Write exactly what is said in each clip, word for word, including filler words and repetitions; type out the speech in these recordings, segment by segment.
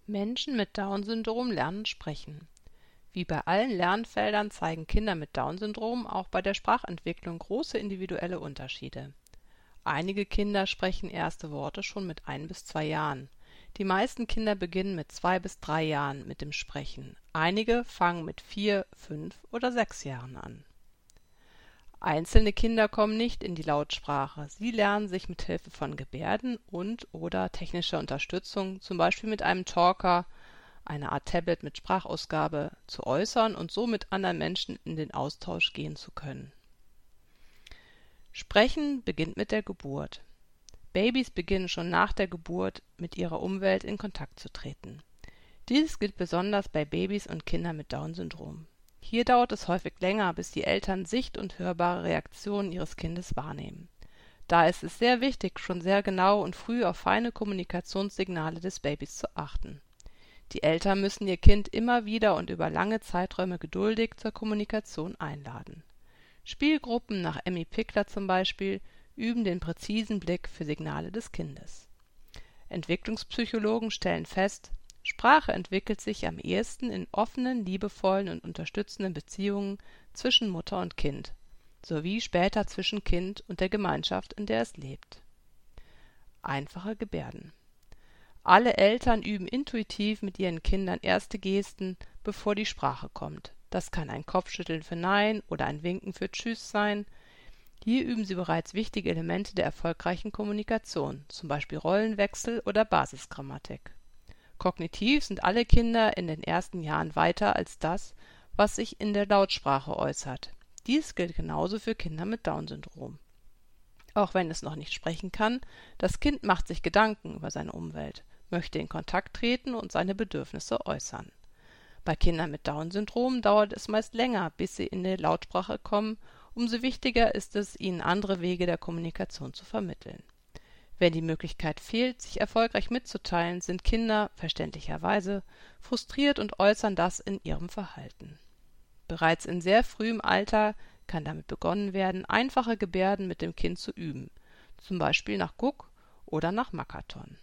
Menschen mit Down-Syndrom lernen sprechen. Wie bei allen Lernfeldern zeigen Kinder mit Down-Syndrom auch bei der Sprachentwicklung große individuelle Unterschiede. Einige Kinder sprechen erste Worte schon mit ein bis zwei Jahren. Die meisten Kinder beginnen mit zwei bis drei Jahren mit dem Sprechen. Einige fangen mit vier, fünf oder sechs Jahren an. Einzelne Kinder kommen nicht in die Lautsprache. Sie lernen sich mit Hilfe von Gebärden und/oder technischer Unterstützung, zum Beispiel mit einem Talker, einer Art Tablet mit Sprachausgabe, zu äußern und so mit anderen Menschen in den Austausch gehen zu können. Sprechen beginnt mit der Geburt. Babys beginnen schon nach der Geburt, mit ihrer Umwelt in Kontakt zu treten. Dies gilt besonders bei Babys und Kindern mit Down-Syndrom. Hier dauert es häufig länger, bis die Eltern sicht- und hörbare Reaktionen ihres Kindes wahrnehmen. Da ist es sehr wichtig, schon sehr genau und früh auf feine Kommunikationssignale des Babys zu achten. Die Eltern müssen ihr Kind immer wieder und über lange Zeiträume geduldig zur Kommunikation einladen. Spielgruppen nach Emmy Pickler zum Beispiel üben den präzisen Blick für Signale des Kindes. Entwicklungspsychologen stellen fest, Sprache entwickelt sich am ehesten in offenen, liebevollen und unterstützenden Beziehungen zwischen Mutter und Kind, sowie später zwischen Kind und der Gemeinschaft, in der es lebt. Einfache Gebärden. Alle Eltern üben intuitiv mit ihren Kindern erste Gesten, bevor die Sprache kommt. Das kann ein Kopfschütteln für Nein oder ein Winken für Tschüss sein. Hier üben sie bereits wichtige Elemente der erfolgreichen Kommunikation, zum Beispiel Rollenwechsel oder Basisgrammatik. Kognitiv sind alle Kinder in den ersten Jahren weiter als das, was sich in der Lautsprache äußert. Dies gilt genauso für Kinder mit Down-Syndrom. Auch wenn es noch nicht sprechen kann, das Kind macht sich Gedanken über seine Umwelt, möchte in Kontakt treten und seine Bedürfnisse äußern. Bei Kindern mit Down-Syndrom dauert es meist länger, bis sie in die Lautsprache kommen, umso wichtiger ist es, ihnen andere Wege der Kommunikation zu vermitteln. Wenn die Möglichkeit fehlt, sich erfolgreich mitzuteilen, sind Kinder, verständlicherweise, frustriert und äußern das in ihrem Verhalten. Bereits in sehr frühem Alter kann damit begonnen werden, einfache Gebärden mit dem Kind zu üben, zum Beispiel nach Guck oder nach Makaton.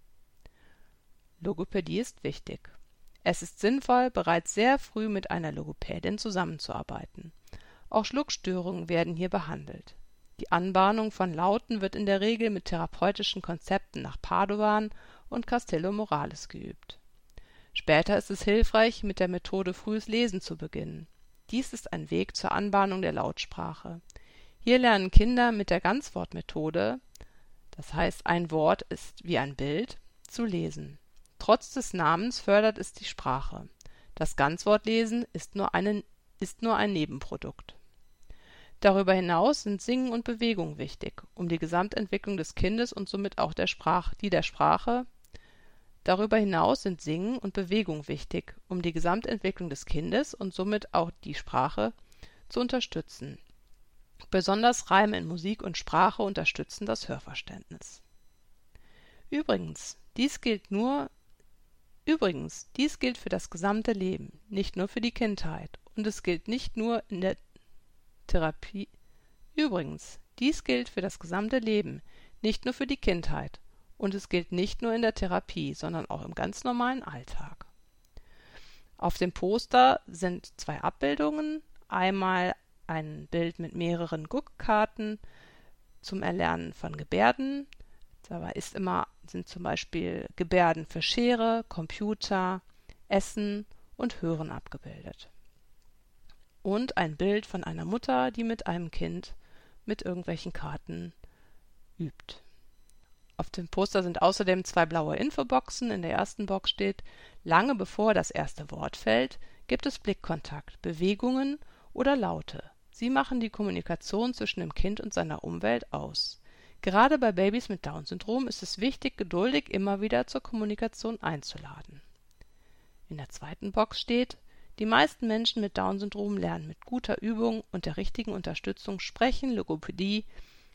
Logopädie ist wichtig. Es ist sinnvoll, bereits sehr früh mit einer Logopädin zusammenzuarbeiten. Auch Schluckstörungen werden hier behandelt. Die Anbahnung von Lauten wird in der Regel mit therapeutischen Konzepten nach Padovan und Castello Morales geübt. Später ist es hilfreich, mit der Methode frühes Lesen zu beginnen. Dies ist ein Weg zur Anbahnung der Lautsprache. Hier lernen Kinder mit der Ganzwortmethode, das heißt ein Wort ist wie ein Bild, zu lesen. Trotz des Namens fördert es die Sprache. Das Ganzwortlesen ist nur, eine, ist nur ein Nebenprodukt. Darüber hinaus sind Singen und Bewegung wichtig, um die Gesamtentwicklung des Kindes und somit auch der Sprache, die der Sprache. Darüber hinaus sind Singen und Bewegung wichtig, um die Gesamtentwicklung des Kindes und somit auch die Sprache zu unterstützen. Besonders Reime in Musik und Sprache unterstützen das Hörverständnis. Übrigens, dies gilt nur Übrigens, dies gilt für das gesamte Leben, nicht nur für die Kindheit, und es gilt nicht nur in der Therapie. Übrigens, dies gilt für das gesamte Leben, nicht nur für die Kindheit, und es gilt nicht nur in der Therapie, sondern auch im ganz normalen Alltag. Auf dem Poster sind zwei Abbildungen, einmal ein Bild mit mehreren Guckkarten zum Erlernen von Gebärden. Dabei ist immer, sind zum Beispiel Gebärden für Schere, Computer, Essen und Hören abgebildet. Und ein Bild von einer Mutter, die mit einem Kind mit irgendwelchen Karten übt. Auf dem Poster sind außerdem zwei blaue Infoboxen. In der ersten Box steht: Lange bevor das erste Wort fällt, gibt es Blickkontakt, Bewegungen oder Laute. Sie machen die Kommunikation zwischen dem Kind und seiner Umwelt aus. Gerade bei Babys mit Down-Syndrom ist es wichtig, geduldig immer wieder zur Kommunikation einzuladen. In der zweiten Box steht: Die meisten Menschen mit Down-Syndrom lernen mit guter Übung und der richtigen Unterstützung sprechen, Logopädie.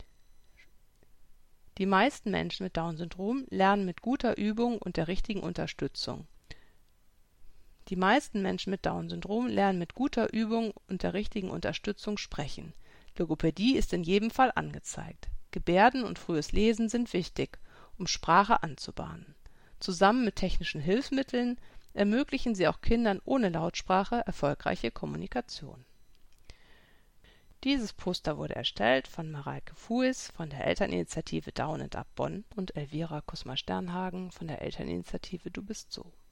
Die meisten Menschen mit Down-Syndrom lernen mit guter Übung und der richtigen Unterstützung. Die meisten Menschen mit Down-Syndrom lernen mit guter Übung und der richtigen Unterstützung sprechen. Logopädie ist in jedem Fall angezeigt. Gebärden und frühes Lesen sind wichtig, um Sprache anzubahnen. Zusammen mit technischen Hilfsmitteln ermöglichen sie auch Kindern ohne Lautsprache erfolgreiche Kommunikation. Dieses Poster wurde erstellt von Mareike Fuis von der Elterninitiative Down and Up Bonn und Elvira Kusma-Sternhagen von der Elterninitiative Du bist so.